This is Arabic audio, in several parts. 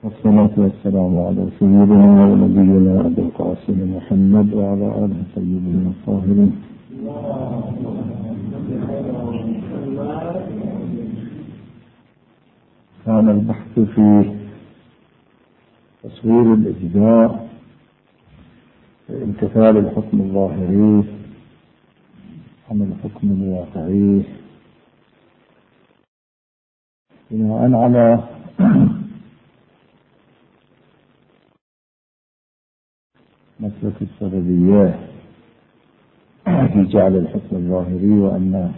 والصلاة والسلام على سيدنا ونبينا أبي القاسم محمد وعلى آله الطيبين الطاهرين. كان البحث في تصوير الإجزاء في امتثال الحكم الظاهري عن الحكم الواقعي بناء على مسلك السببية في جعل الحكم الظاهري، وأن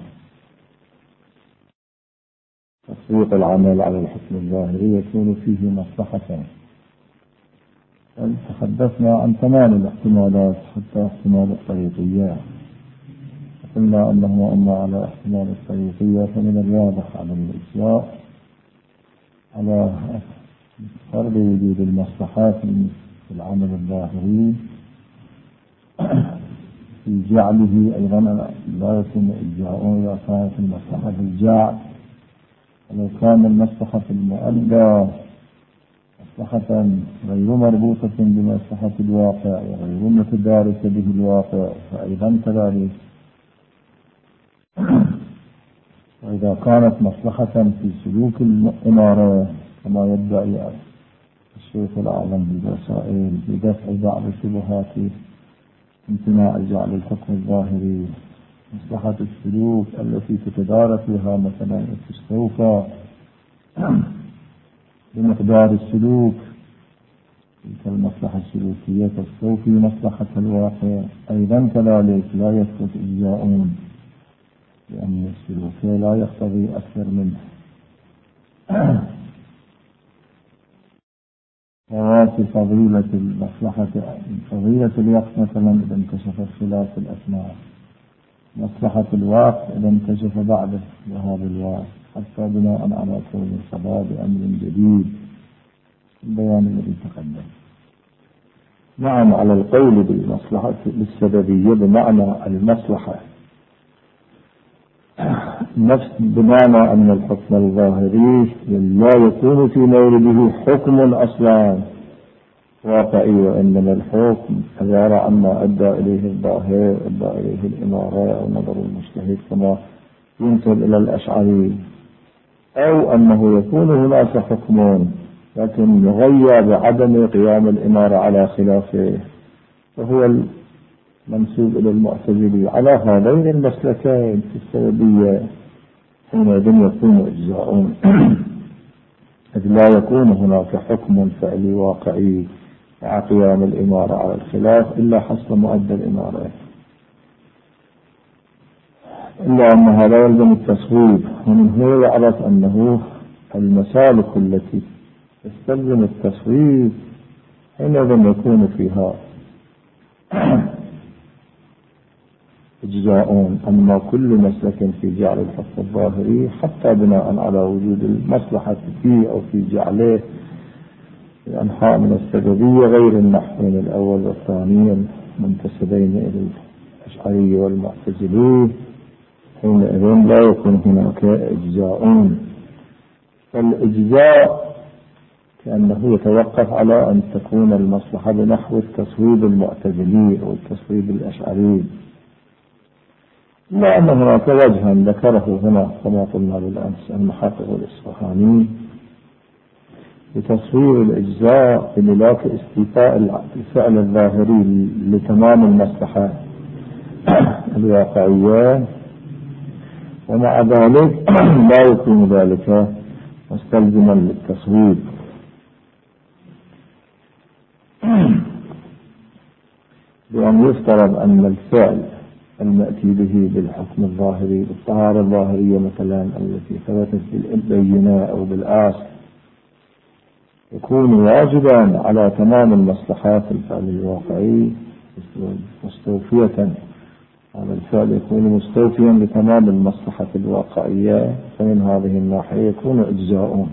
تطبيق العمل على الحكم الظاهري يكون فيه مصلحة. تحدثنا عن 8 احتمالات حتى احتمال الطريقية، قلنا أنه أما على احتمال الطريقية فمن الواضح على الإجزاء على فرض وجود المصلحات في العمل الظاهري في جعله أيضا لا يكون إجزاء إذا كانت المصلحة في الجعل، ولو كان المصلحة في المؤدى مصلحة غير مربوطة بمصلحة الواقع وغير متداركة به الواقع فأيضا كذلك. وإذا كانت مصلحة في سلوك الإمارة كما يدعي الشيخ الأعظم بالوسائل بدفع بعض شبهات امتناع جعل الحكم الظاهري، مصلحة السلوك التي تتدارك بها مثلا تستوفى بمقدار السلوك، تلك المصلحة السلوكية تستوفي مصلحة الواقع أيضا كذلك لا يثبت إجزاء، لأن السلوك لا يقتضي أكثر منه. وواسي فضيلة المصلحة فضيلة الوقت مثلا إذا انكشف خلاف الأسماء، مصلحة الوقت إذا انكشف بعد ذهاب الوقت، حتى بناء على كون الصلاة بأمر جديد البيان الذي تقدم. نعم، على القول بالمصلحة بالسببية بمعنى المصلحة نفس، بمعنى أن الحكم الظاهري لا يكون في مورده حكم أصلا واقعي، وإنما الحكم عبارة عما أدى إليه الظاهر، أدى إليه الإمارة أو نظر المجتهد كما ينسب إلى الأشعري، أو أنه يكون هناك حكم لكن يغير بعدم قيام الإمارة على خلافه، وهو منسوب إلى المعتزلي. على هذين المسلكين في السببية حينئذ يكون إجزاء، إذ لا يكون هناك حكم فعلي واقعي مع قيام الإمارة على الخلاف إلا حسب مؤدى الإمارة، إلا أن هذا يلزم التصويب، ومن هو يعرف أنه المسالك التي تستلزم التصويب حينئذ يكون فيها إجزاء. أما كل مسلك في جعل الحكم الظاهري حتى بناء على وجود المصلحة فيه أو في جعله الأنحاء من السببية غير النحوين الأول والثاني منتسبين إلى الأشعري والمعتزلي، حينئذ لا يكون هناك إجزاء. فالإجزاء كأنه يتوقف على أن تكون المصلحة بنحو التصويب المعتزلي أو التصويب الأشعري، إلا أن هناك وجها ذكره هنا كما قلنا بالأمس المحقق الإصفهاني لتصوير الإجزاء بملاك استيفاء الفعل الظاهري لتمام المصلحة الواقعية، ومع ذلك لا يكون ذلك مستلزما للتصويب، بأن يفترض أن الفعل المأتي به بالحكم الظاهري بالطهارة الظاهرية مثلا التي ثبتت بالبينة أو بالآصل يكون واجبا على تمام المصلحات الفعل الواقعي مستوفية، هذا الفعل يكون مستوفيا لتمام المصلحة الواقعية، فمن هذه الناحية يكون إجزاء.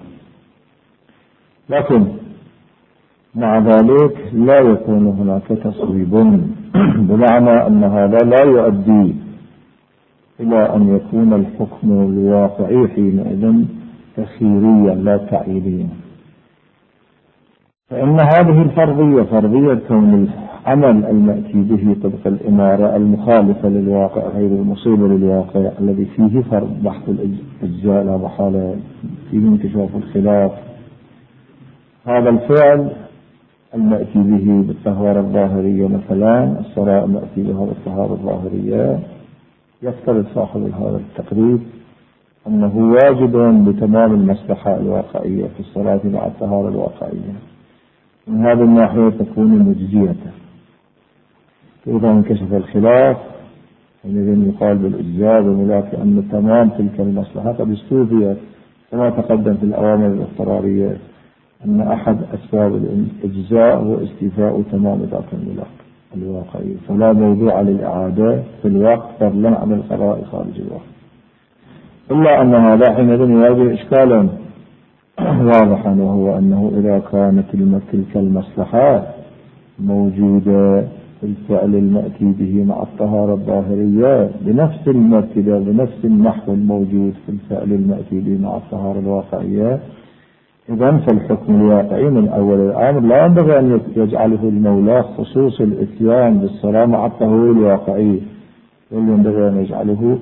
لكن مع ذلك لا يكون هناك تصويب، بمعنى أن هذا لا يؤدي إلى أن يكون الحكم الواقعي حينئذ تخييريا لا تعيينيا، فإن هذه الفرضية، فرضية كون العمل المأتي به طبق الإمارة المخالفة للواقع غير المصيبة للواقع الذي فيه فرض بحث الأجزاء لا محالة، فيه انكشاف الخلاف، هذا الفعل المأتي به بالطهارة الظاهرية مثلا، الصلاة المأتي بها بالطهارة الظاهرية، يفترض صاحب هذا التقريب أنه واجب بتمام المصلحة الواقعية في الصلاة مع الطهارة الواقعية، من هذه الناحية تكون مجزية. فإذا انكشف الخلاف حينئذ يقال بالإجزاء بملاك أن تمام تلك المصلحة قد استوفيت، كما تقدم في الأوامر الاضطرارية أن أحد أسباب الإجزاء هو استيفاء تمام ذات الملاك الواقعي، فلا موضوع للإعادة في الوقت فضلا عن القضاء خارج الوقت. إلا أن هذا حينئذ يواجه إشكالا واضحا، وهو أنه إذا كانت تلك المصلحة موجودة في الفعل المأتي به مع الطهارة الظاهرية بنفس المرتبة بنفس النحو الموجود في الفعل المأتي به مع الطهارة الواقعية، إذن فالحكم الواقعي من أول الأمر لا ينبغي أن يجعله المولى خصوص الإتيان بالصلاة مع الطهور الواقعي، بل ينبغي أن يجعله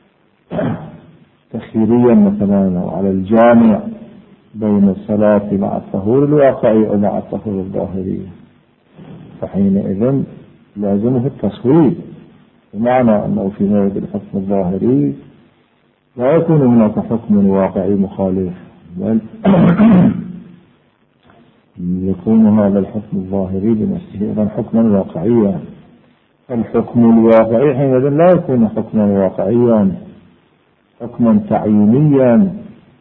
تخييريا مثلا وعلى الجامع بين الصلاة مع الطهور الواقعي ومع الطهور الظاهري، فحينئذ لازمه التصويب، بمعنى أنه في موعد الحكم الظاهري لا يكون هناك حكم واقعي مخالف، بل يكون هذا الحكم الظاهري بنفسه أيضا حكما واقعيا. الحكم الواقعي حينئذ لا يكون حكما واقعيا، حكما تعيينيا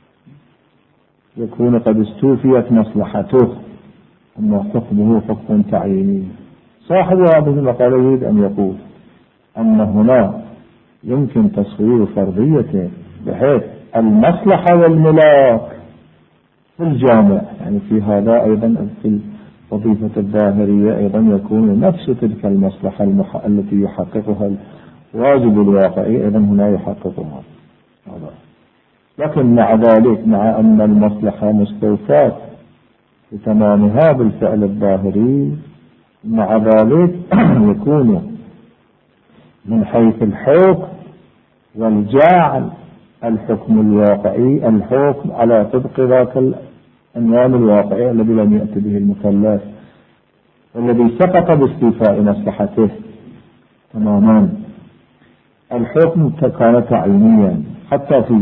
يكون قد استوفيت مصلحته، أما حكمه حكم تعييني. صاحب هذه المقالة يريد أن يقول أن هنا يمكن تصوير فرضيته بحيث المصلحة والملاك في الجامع، يعني في هذا أيضا في الوظيفة الظاهرية أيضا يكون نفس تلك المصلحة التي يحققها الواجب الواقعي أيضا هنا يحققها. لكن مع ذلك مع أن المصلحة مستوفاة بتمامها بالفعل الظاهري، مع ذلك يكون من حيث الحكم والجعل الحكم الواقعي الحكم على طبق ذاك العنوان الواقعي الذي لم يأتي به المكلف والذي سقط باستيفاء مصلحته تماما. الحكم كان تعيينيا حتى في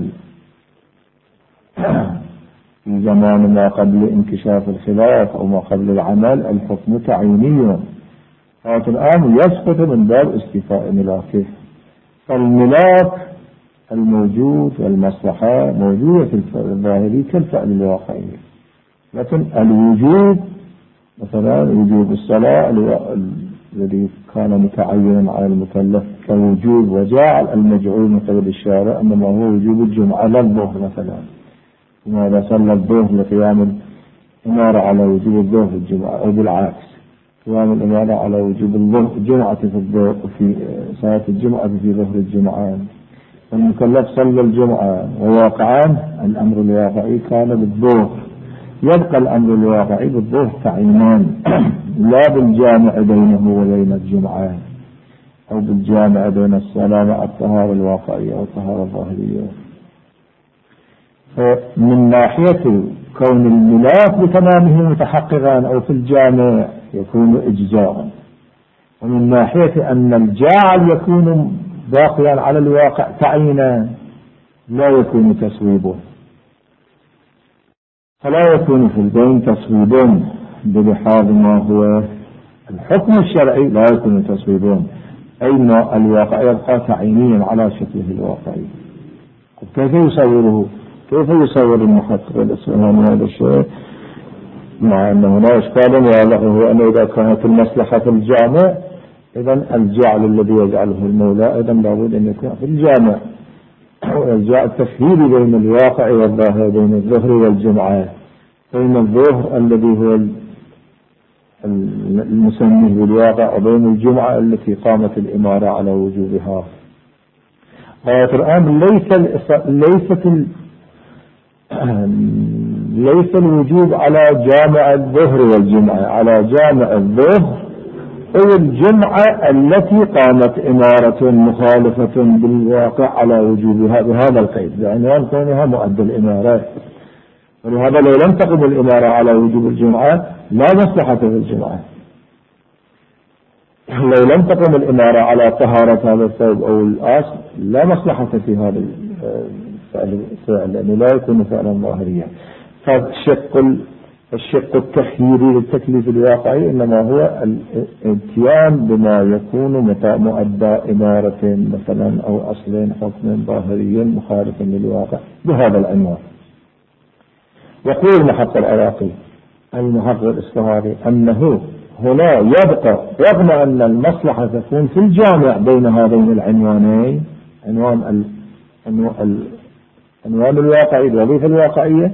زمان ما قبل انكشاف الخلاف أو ما قبل العمل الحكم تعييني، هذا الآن يسقط من باب استيفاء ملاكه، فالملاك الموجود والمصلحة موجودة في الفعل الظاهري كالفعل الواقعي، لكن الوجوب مثلا وجوب الصلاة الذي كان متعينا على المكلف كوجوب وجعل المجعول من قبل الشارع انما هو وجوب الجمعة لا الظهر مثلا، لماذا صلى الظهر لقيام الإمارة على وجوب الظهر في الجمعة، أو بالعكس قيام الإمارة على وجوب الجمعة في صلاة الجمعة في ظهر الجمعة، المكلف صلى الجمعة وواقعا الأمر الواقعي كان بالظهر، يبقى الأمر الواقعي بالظهر تعيينان لا بالجامع بينه وبين الجمعة أو بالجامع بين الصلاة مع الطهارة الواقعية أو الطهارة الظاهرية. فمن ناحية كون الملاك بتمامه متحققا أو في الجامع يكون إجزاء، ومن ناحية أن الجاعل يكون باقيا على الواقع تعيينا لا يكون تصويبه، فلا يكون في البين تصويب بلحاظ ما هو الحكم الشرعي، لا يكون تصويب أي ما الواقع يبقى تعيينيا على شكله الواقعي. كيف يصوره؟ كيف يصور المحقق الإسلامي هذا الشيء؟ مع أنه لا إشكال واضح، هو أنه إذا كانت المصلحة في الجامع إذن الجعل الذي يجعله المولى إذن لابد أن يكون في الجامع، ويجعل التفهيل بين الواقع والظاهر، بين الظهر والجمعة، بين الظهر الذي هو المسمى بالواقع وبين الجمعة التي قامت الإمارة على وجوبها. غاية الآن ليست ليس الوجوب على جامع الظهر والجمعة، على جامع الظهر أو الجمعة التي قامت إمارة مخالفة بالواقع على وجوبها بهذا القيد، بعنوان كونها مؤدى الإمارة. ولهذا لو لم تقم الإمارة على وجوب الجمعة لا مصلحة في الجمعة. لو لم تقم الإمارة على طهارة هذا الثوب أو الأصل لا مصلحة في هذا الفعل، لأنه لا يكون فعلا ظاهريا. فالشق التخييري للتكليف الواقعي إنما هو الاتيان بما يكون مؤدى إمارة مثلا أو أصل حكم ظاهري مخالف للواقع بهذا العنوان. يقول المحقق العراقي المحقق الإصفهاني أنه هنا يبقى رغم أن المصلحة تكون في الجامع بين هذين العنوانين، عنوان الواقعي الوظيفة الواقعية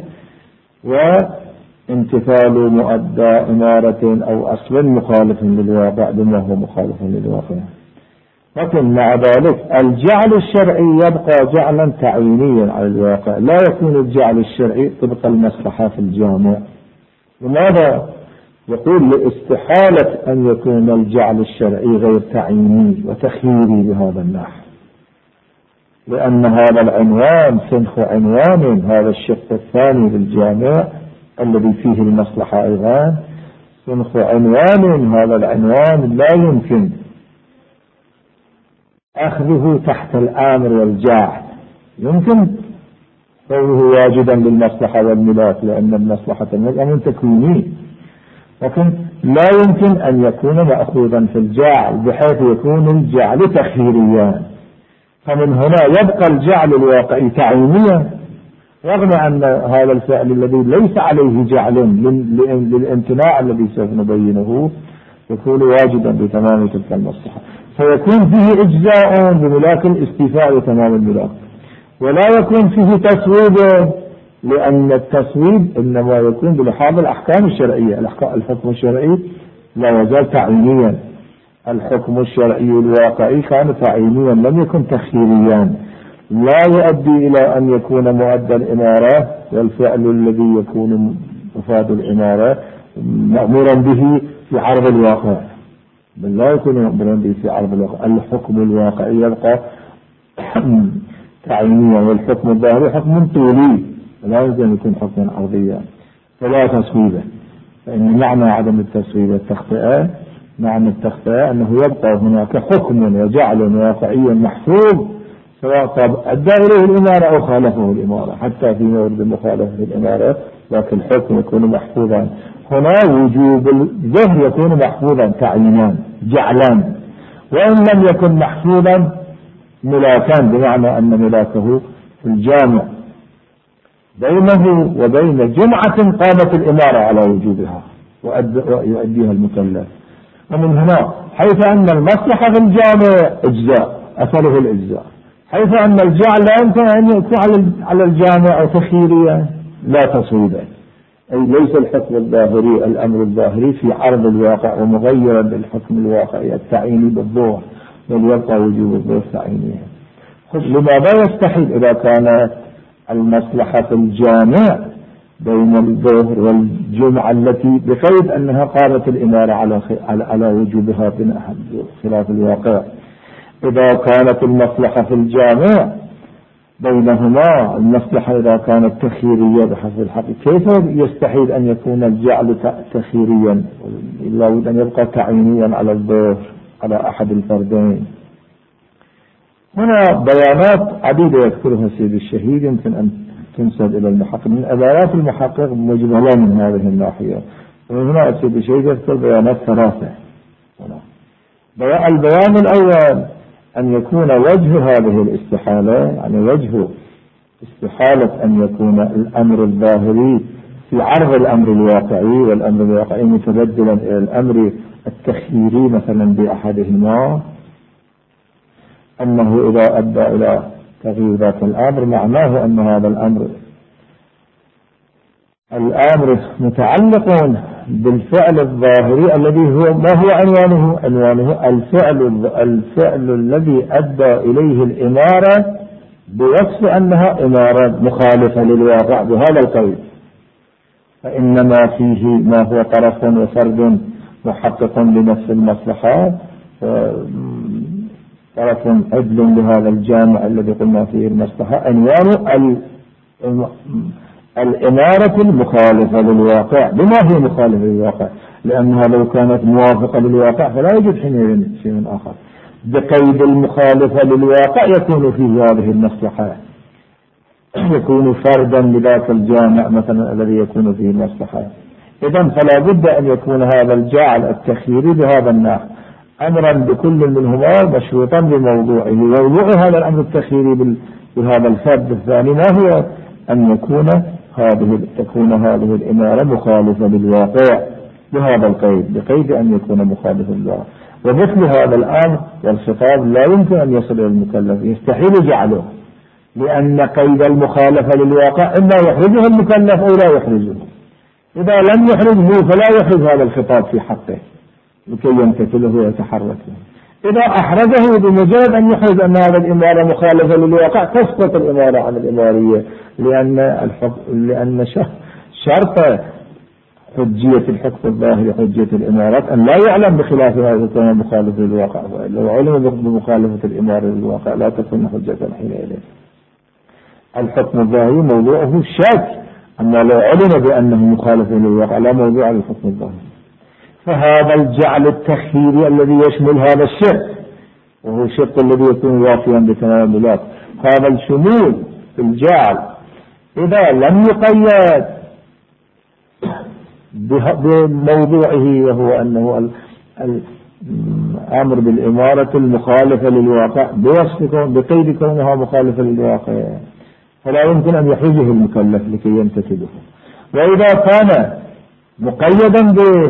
وامتثال مؤدى إمارة أو أصل مخالف للواقع بما هو مخالف للواقع، لكن مع ذلك الجعل الشرعي يبقى جعلا تعيينيا على الواقع، لا يكون الجعل الشرعي طبق المصلحة في الجامع. لماذا؟ يقول لاستحالة أن يكون الجعل الشرعي غير تعييني وتخييري بهذا النحو، لأن هذا العنوان سنخ عنوان، هذا الشق الثاني بالجامع الذي فيه المصلحة أيضا سنخ عنوان، هذا العنوان لا يمكن أخذه تحت الآمر والجاعل، يمكن كونه واجدا للمصلحة والملاك لأن المصلحة من تكويني، لكن لا يمكن أن يكون مأخوذا في الجاعل بحيث يكون الجعل تخييريا. فمن هنا يبقى الجعل الواقعي تعيينيا رغم أن هذا الفعل الذي ليس عليه جعل للامتناع الذي سوف نبينه يكون واجدا بتمام تلك المصلحة، فيكون فيه إجزاء بملاك الاستيفاء وتمام الملاك، ولا يكون فيه تسويب لأن التسويب إنما يكون بلحاظ الأحكام الشرعية. الحكم الشرعي لا يزال تعيينيا، الحكم الشرعي الواقعي كان تعيينيا لم يكن تخييريا، لا يؤدي إلى أن يكون مؤدى الإمارة والفعل الذي يكون مفاد الإمارة مأمورا به في عرض الواقع، بل لا يكون مأمورا به في عرض الواقع. الحكم الواقعي يبقى تعيينيا، والحكم الظاهري حكم طولي لا يمكن أن يكون حكما عرضيا فلا تسويبه. فإن معنى عدم التسويب التخطئة، معنى التخطئة أنه يبقى هناك حكم وجعل واقعي محفوظ سواء أدى إليه الإمارة أو خالفه الإمارة، حتى في مورد مخالفة الإمارة لكن الحكم يكون محفوظا. هنا وجوب الظهر يكون محفوظا تعيينا جعلا، وإن لم يكن محفوظا ملاكان، بمعنى أن ملاكه في الجامع بينه وبين جمعة قامت الإمارة على وجوبها ويؤديها المكلف. ومن هنا حيث أن المصلحة في الجامع إجزاء أثره الإجزاء، حيث أن الجعل لا يمكن أن يكون على الجامع تخييريا لا تصويبا، أي ليس الحكم الظاهري الأمر الظاهري في عرض الواقع ومغيرا للحكم الواقعي التعييني بالظهر، بل يبقى وجوب الظهر تعيينيا. لماذا يستحيل إذا كانت المصلحة في الجامع بين الظهر والجمعة التي بقيد أنها قامت الإمارة على وجوبها خلاف الواقع، إذا كانت المصلحة في الجامع بينهما المصلحة إذا كانت تخييرية بحسب الحق، كيف يستحيل أن يكون الجعل تخييريا؟ لا بد أن يبقى تعيينيا على الظهر على أحد الفردين. هنا بيانات عديدة يذكرها سيد الشهيد يمكن أن تنسب إلى المحقق، من أدوات المحقق مجملة من هذه الناحية. ومن هنا السيد الشهيد يذكر بيانات ثلاثة. البيان الأول أن يكون وجه هذه الاستحالة، يعني وجه استحالة أن يكون الأمر الظاهري في عرض الأمر الواقعي، والأمر الواقعي متبدلا إلى الأمر التخييري مثلا بأحدهما، أنه إذا أدى إلى تغيير ذات الأمر معناه أن هذا الأمر متعلق بالفعل الظاهري الذي هو ما هو عنوانه الفعل الذي أدى إليه الإمارة بوصف أنها إمارة مخالفة للواقع بهذا القيد. فإنما فيه ما هو طرف وفرد محقق لنفس المصلحات، طرف عدل لهذا الجامع الذي قلنا فيه المصلحة، عنوان الإمارة المخالفة للواقع. بما هي مخالفة للواقع؟ لأنها لو كانت موافقة للواقع فلا يوجد حينئذ شيء آخر. بقيد المخالفة للواقع يكون فيه هذه المصلحة، يكون فردا لذاك الجامع مثلا الذي يكون فيه المصلحة. إذن فلا بد أن يكون هذا الجعل التخييري بهذا النحو أمرا بكل منهما مشروطا بموضوعه. موضوع هذا الأمر التخييري بهذا الفرد الثاني ما هو؟ أن تكون هذه الإمارة مخالفة للواقع بهذا القيد، بقيد أن يكون مخالفا للواقع. ومثل هذا الأمر والخطاب لا يمكن أن يصل إلى المكلف، يستحيل جعله، لأن قيد المخالفة للواقع إما يخرجه المكلف أو لا يخرجه. إذا لم يخرجه فلا يخرج هذا الخطاب في حقه لكي يمتثله ويتحرك. إذا أحرجه بمجرد أن يخرج أن هذا الإمارة مخالفة للواقع تسقط الإمارة عن الإمارية، لأن شرط حجية الحكم الظاهري حجية الإمارات أن لا يعلم بخلاف ما يكون مخالف للواقع. لو علم بمخالفة الإمارة للواقع لا تكون حجة حينئذ. الحكم الظاهري موضوعه الشك، أما لو علم بأنه مخالف للواقع لا موضوع للحكم الظاهري. فهذا الجعل التخييري الذي يشمل هذا الشق، وهو الشق الذي يكون وافيا بتمام الواقع، هذا الشمول في الجعل إذا لم يقيد بموضوعه وهو أنه الأمر بالإمارة المخالفة للواقع بقيد كونها مخالفة للواقع، فلا يمكن أن يحرجه المكلف لكي يمتثله. وإذا كان مقيدا به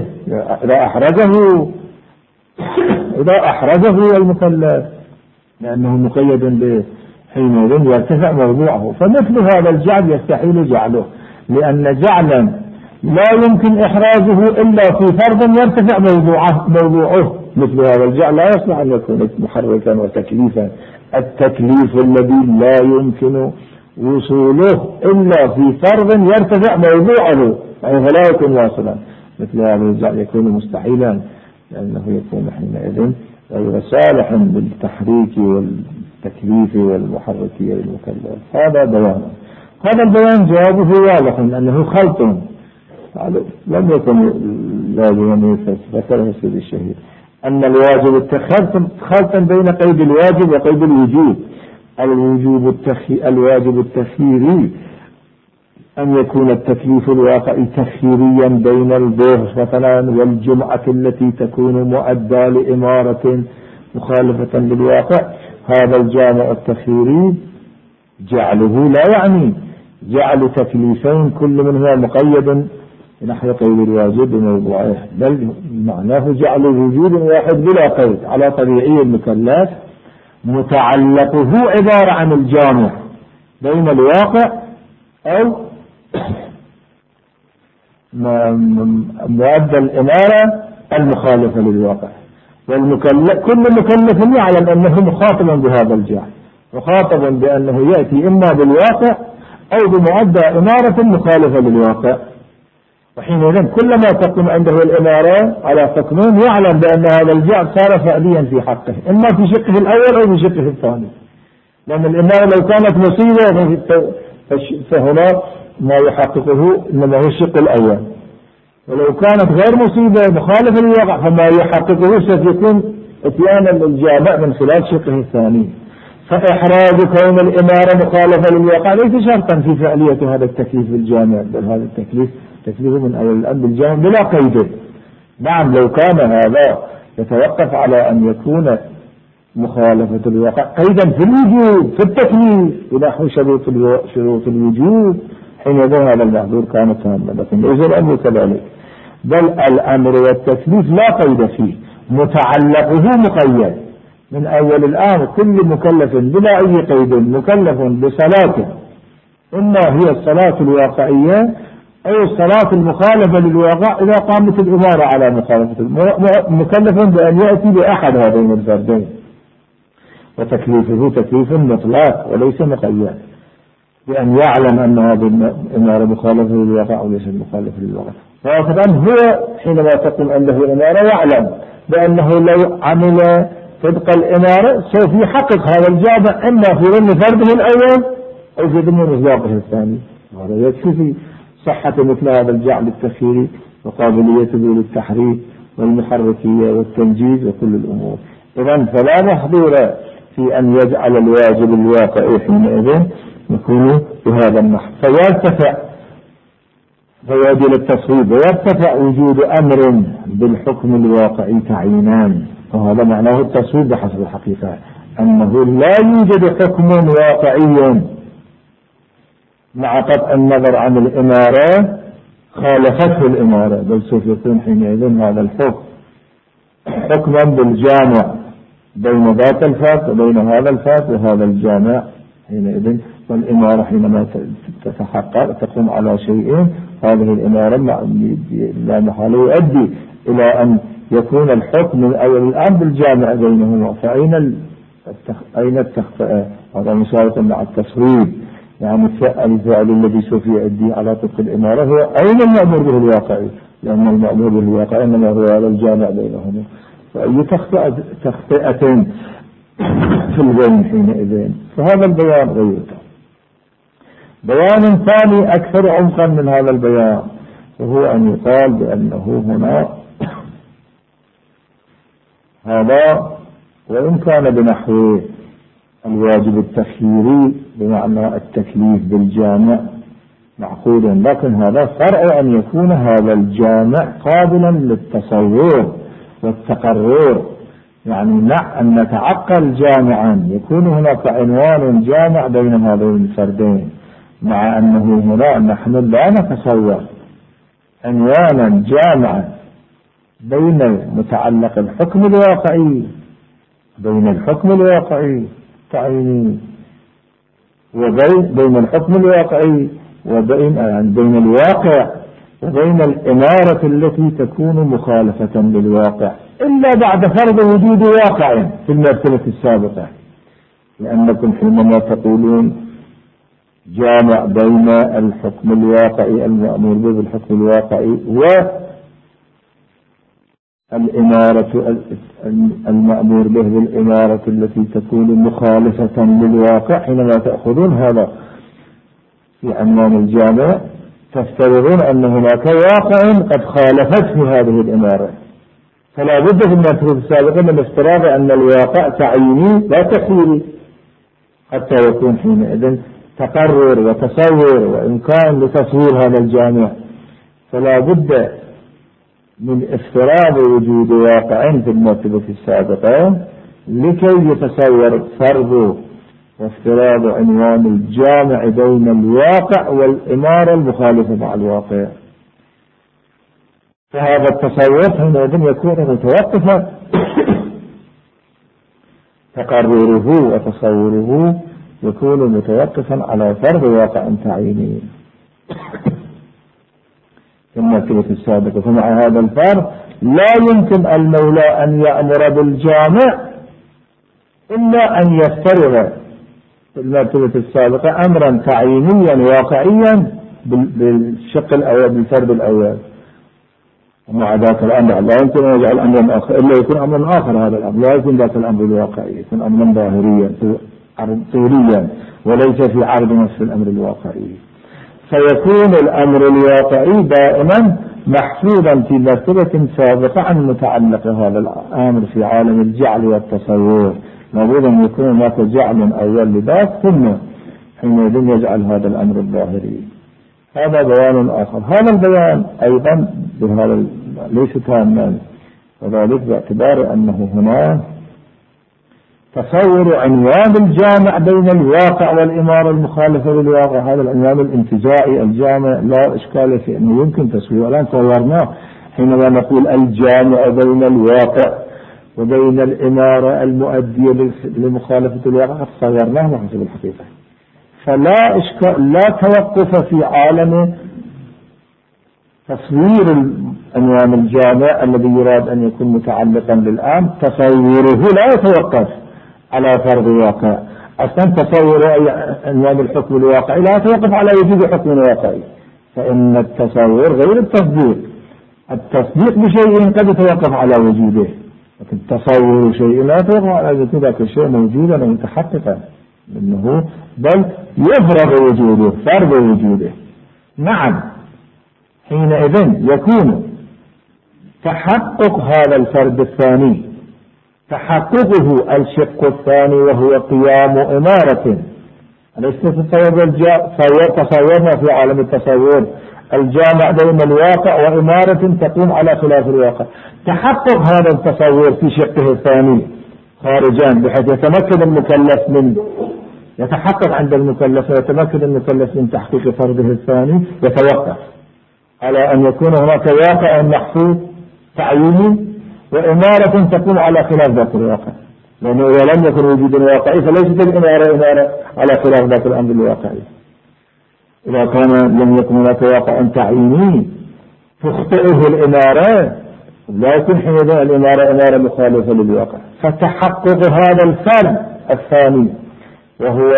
إذا أحرجه المكلف لأنه مقيد به حينئذ يرتفع موضوعه. فمثل هذا الجعل يستحيل جعله، لأن جعلا لا يمكن إحراجه إلا في فرض يرتفع موضوعه. مثل هذا الجعل لا يصلح أن يكون محركا وتكليفا. التكليف الذي لا يمكن وصوله إلا في فرض يرتفع موضوعه فلا يكون واصلا. مثل هذا الجعل يكون مستحيلا، لأنه يكون حينئذ غير صالح بالتحريك والتكليف والمحركية للمكلف. هذا بيان. هذا البيان جوابه واضح أنه خلط لم يكن لازما فسره السيد الشهيد أن الواجب خلطا بين قيد الواجب وقيد الوجوب. الواجب التخييري أن يكون التكليف الواقعي تخييريا بين الظهر مثلا والجمعة التي تكون مؤدى لإمارة مخالفة للواقع. هذا الجامع التخييري جعله لا يعني جعل تكليفين كل منهما مقيد نحو قيد الواجب بموضوعه، بل معناه جعل وجود واحد بلا قيد على طبيعي المكلف متعلقه عبارة عن الجامع بين الواقع أو مؤدى الإمارة المخالفة للواقع. كل مكلف يعلم أنه مخاطبا بهذا الجعل، مخاطبا بأنه يأتي إما بالواقع أو بمؤدى إمارة مخالفة للواقع. وحينئذ كلما تقوم عنده الإمارة على حكمين يعلم بأن هذا الجعل صار فعليا في حقه، إما في شقه الأول أو في شقه الثاني. لأن الإمارة لو كانت مصيبة فهنا ما يحققه إنما هو الشق الأول، ولو كانت غير مصيبة مخالفة للواقع فما يحققه سيكون اتيانا للجامع من خلال شقه الثاني. فإحراج كون الإمارة مخالفة للواقع ليس شرطا في فعلية هذا التكليف الجامع، بل هذا التكليف من أول الأمر الجامع بلا قيد. نعم لو كان هذا يتوقف على أن يكون مخالفة الواقع قيدا في الوجوب في التكليف ونحو شروط الوجوب، حينئذ هذا المحظور كان تاما. لكن ليس الأمر كذلك، بل الأمر والتكليف لا قيد فيه، متعلقه مقيد من أول الآن. كل مكلف بلا أي قيد مكلف بصلاة، إما هي الصلاة الواقعية أو الصلاة المخالفة للواقع إذا قامت الإمارة على مخالفة، مكلف بأن يأتي بأحد هذين الفردين، وتكليفه تكليف مطلق وليس مقيد. بأن يعلم أن هذه الإمارة مخالفة للواقع أو ليست مخالفة للواقع. فطبعا هو حينما تقول أنه إمارة يعلم بأنه لو عمل طبق الإمارة سوف يحقق هذا الجامع إما في ضمن فرده الأول أو في ضمن مصداقه الثاني. هذا يكفي في صحة مثل هذا الجعل التخييري وقابليته للتحريك والمحركية والتنجيز وكل الأمور. إذن فلا محظور في أن يجعل الواجب الواقعي حينئذ يكون بهذا النحو، فيرتفع فيعدل التصويب ويرتفع وجود أمر بالحكم الواقعي تعيينان. وهذا معناه التصويب بحسب الحقيقة، أنه لا يوجد حكم واقعي مع قطع النظر عن الإمارة خالفته الإمارة، بل سوف يكون حينئذ هذا الحكم حكما بالجامع بين ذات الفات وبين هذا الفات وهذا الجامع حينئذ. والإمارة حينما تتحقق تقوم على شيء، هذه الإمارة لا محالة يؤدي إلى أن يكون الحكم الأول الآن بالجامع بينهما. فأين التخطئة؟ هذا مساوي مع التصويب، يعني الفعل الذي سوف يؤدي على طبق الإمارة هو أين المأمور به الواقعي، لأن المأمور به الواقعي إنما هو هذا الجامع بينهما. فأي تخطئة في البين حينئذ. فهذا البيان غير. بيان ثاني أكثر عمقا من هذا البيان، وهو أن يقال بأنه هنا هذا وإن كان بنحو الواجب التخييري بمعنى التكليف بالجامع معقول، لكن هذا فرع أن يكون هذا الجامع قابلا للتصور والتقرر، يعني مع أن نتعقل جامعا يكون هناك عنوان جامع بين هذين الفردين، مع أنه هنا نحن لا نتصور عنوانا جامعا بين متعلق الحكم الواقعي بين الحكم الواقعي تعييني وبين الحكم الواقعي بين الواقع وبين الإمارة التي تكون مخالفة للواقع إلا بعد فرض وجود واقع في المرتبة السابقة. لأنكم حينما تقولون جامع بين الحكم الواقعي المأمور به بالحكم الواقعي والإمارة المأمور به بالإمارة التي تكون مخالفة للواقع، حينما تأخذون هذا في عنوان الجامع تفترضون أن هناك واقع قد خالفته هذه الإمارة، فلا بد في المرتبة السابقة من افتراض أن الواقع تعييني لا تخييري حتى يكون حينئذ تقرر وتصور وإمكان لتصوير هذا الجامع. فلا بد من افتراض وجود واقع في المرتبة السابقة لكي يتصور فرض وافتراض عنوان الجامع بين الواقع والإمارة المخالفة مع الواقع. فهذا التصور حينئذ يكون متوقفا تقرره وتصوره يكون متوقفا على فرض واقع تعييني في المرتبة السابقة. فمع هذا الفرض لا يمكن المولى أن يأمر بالجامع إلا أن يفترض في المرتبة السابقة أمرا تعيينيا واقعيا بالشق الأول بالفرد الأول، ومع ذاك الأمر لا يمكن أن يجعل أمرا آخر إلا يكون أمرا آخر. هذا الأمر لا يكون ذاك الأمر الواقعي، يكون أمرا ظاهريا طوليا وليس في عرض نفس الأمر الواقعي. فيكون الأمر الواقعي دائما محفوظا في مرتبة سابقة عن متعلق هذا الأمر في عالم الجعل والتصور. لابد أن يكون هناك جعل أول لذاك ثم حينئذ يجعل هذا الأمر الظاهري. هذا بيان آخر. هذا البيان أيضا بهذا ليس تاما، وذلك باعتبار أنه هنا تصور عنوان الجامع بين الواقع والإمارة المخالفة للواقع. هذا العنوان الانتزاعي الجامع لا إشكال فيه أنه يمكن تصويره، الآن صورناه حينما نقول الجامع بين الواقع وبين الإمارة المؤدية لمخالفة الواقع صورناه بحسب الحقيقة. فلا إشكال، لا توقف في عالم تصوير عنوان الجامع الذي يراد أن يكون متعلقا بالآن، تصوره لا يتوقف على فرض واقع. أصلا تصور عنوان الحكم الواقعي لا يتوقف على وجود حكم واقعي، فإن التصور غير التصديق. التصديق بشيء قد يتوقف على وجوده، لكن تصور شيء لا يتوقف على وجود ذاك الشيء موجودا ومتحققا إنه، بل يفرض وجوده، فرض وجوده. نعم، حينئذ يكون تحقق هذا الفرد الثاني، تحققه الشق الثاني وهو قيام إمارة. أليس تصورنا في عالم التصور الجامع بين الواقع وإمارة تقوم على خلاف الواقع. تحقق هذا التصور في شقه الثاني خارجان بحيث يتمكن المكلف من يتحقق عند المكلف ويتمكن المكلف من تحقيق فرضه الثاني، يتوقف على أن يكون هناك واقع محفوظ تعييني وإمارة تقوم على خلاف ذات الواقع، لأنه إذا لم يكن وجود واقعي فليست الإمارة على خلاف ذات الأمر الواقعي. إذا كان لم يكن هناك واقع تعييني تخطئه الإمارة لا يكون حينئذ الإمارة إمارة مخالفة للواقع. فتحقق هذا الفرد الثاني وهو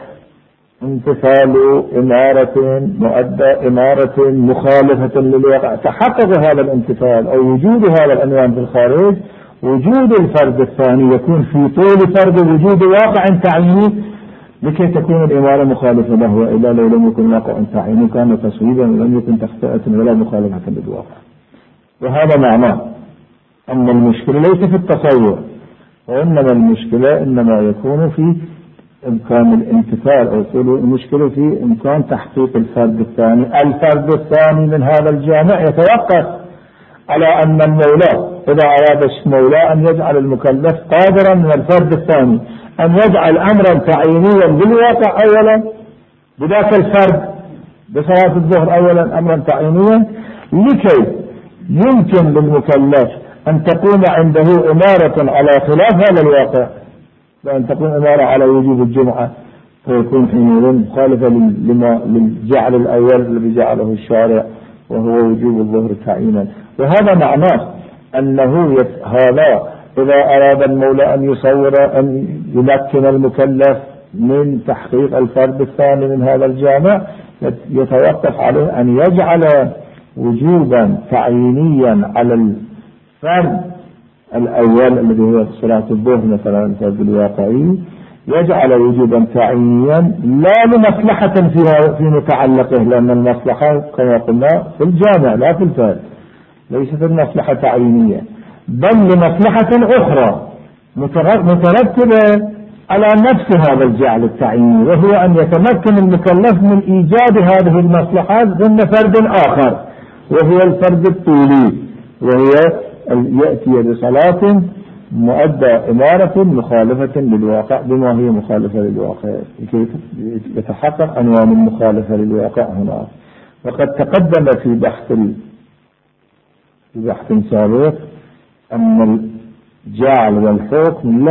امتثال إمارة مؤدى إمارة مخالفة للواقع، تحقق هذا الامتثال أو وجود هذا العنوان في الخارج، وجود الفرد الثاني يكون في طول فرد وجود واقع تعييني لكي تكون الإمارة مخالفة له، وإلا لو لم يكن واقع تعييني كان تصويبا ولم يكن تخطئة ولا مخالفة للواقع. وهذا معناه أن المشكلة ليس في التصور، وإنما المشكلة إنما يكون في إمكان الامتثال، أو المشكلة في إمكان تحقيق الفرد الثاني. الفرد الثاني من هذا الجامع يتوقف على أن المولى إذا أراد المولى أن يجعل المكلف قادرا من الفرد الثاني أن يجعل أمرا تعيينيا بالواقع أولا بذاك الفرد بصلاة الظهر أولا أمرا تعيينيا، لكي يمكن للمكلف أن تقوم عنده إمارة على خلاف هذا الواقع، بأن تكون إمارة على وجوب الجمعة فيكون حينئذ مخالفة للجعل الأول الذي جعله الشارع وهو وجوب الظهر تعيينا. وهذا معناه أنه هذا إذا أراد المولى أن يصور أن يمكن المكلف من تحقيق الفرد الثاني من هذا الجامع يتوقف عليه أن يجعل وجوبا تعيينيا على الفرد الأول الذي هو صلاة الظهر مثلا الفرد الواقعي، يجعل وجوبا تعيينيا لا لمصلحة في متعلقه، لأن المصلحة كما قلنا في الجامع لا في الفرد، ليست المصلحة تعيينية بل لمصلحة أخرى مترتبة على نفس هذا الجعل التعييني، وهو أن يتمكن المكلف من إيجاد هذه المصلحات ضمن فرد آخر وهو الفرد الطولي، وهي يأتي بصلاة مؤدى إمارة مخالفة للواقع بما هي مخالفة للواقع، لكي يتحقق عنوان المخالفة للواقع هنا. وقد تقدم في بحث سابق أن الجعل والحكم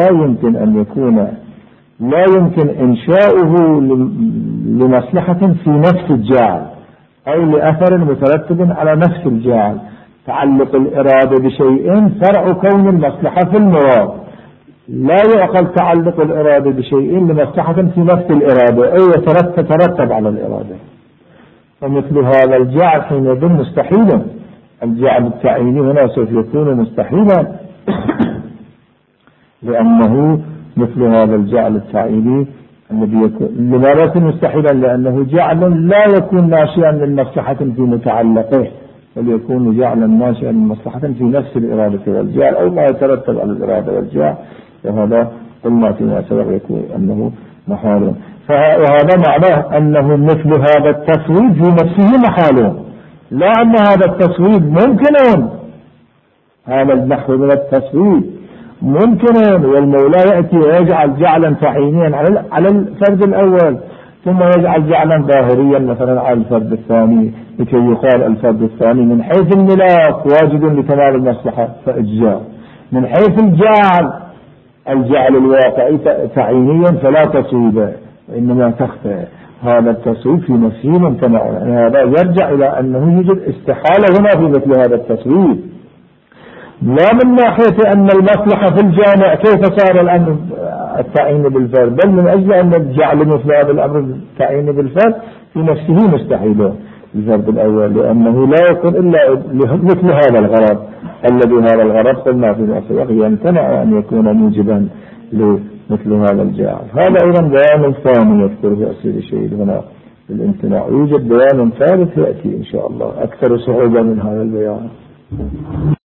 لا يمكن إنشاؤه لمصلحة في نفس الجعل أو لأثر مترتب على نفس الجعل. تعلق الإرادة بشيء فرع كون المصلحة في المراد، لا يعقل تعلق الإرادة بشيء لمصلحة في نفس الإرادة أو يترتب على الإرادة. فمثل هذا الجعل حينئذ مستحيلا، الجعل التعييني هنا سوف يكون مستحيلا لأنه مثل هذا الجعل التعييني الذي يكون لماذا يكون مستحيلا؟ لأنه جعل لا يكون ناشئا من مصلحة في متعلقه، بل يكون جعلا ناشئا من مصلحة في نفس الإرادة والجعل أو ما يترتب على الإرادة والجعل، وهذا قلنا فيما سبق يكون أنه محال. وهذا معناه أنه مثل هذا التصويب في نفسه محال، لا أن هذا التصويب ممكن، هذا النحو من التصويب ممكن، والمولى يأتي ويجعل جعلا تعيينيا على الفرد الأول ثم يجعل جعلا ظاهريا مثلا على الفرد الثاني لكي يقال الفرد الثاني من حيث الملاك واجد لكمال المصلحة فإجزاء، من حيث الجعل الواقعي تعيينيا فلا تصويب وإنما تخفى. هذا التصويب في نفسه ممتنع، يعني هذا يرجع إلى أنه يوجد استحالة هنا في مثل هذا التصويب. لا من ناحية أن المصلحة في الجامع كيف صار الأمر التعيين بالفرد، بل من أجل أن الجعل مثل هذا الأمر التعيين بالفرد في نفسه مستحيل الفرد الأول، لأنه لا يكون إلا مثل هذا الغرض الذي هذا الغرض قلنا في الأصل يمتنع أن يكون موجبا لمثل هذا الجعل. هذا أيضا بيان ثاني يذكر في أصل الشيء هنا الامتناع. يوجد بيان ثالث يأتي إن شاء الله أكثر صعوبة من هذا البيان.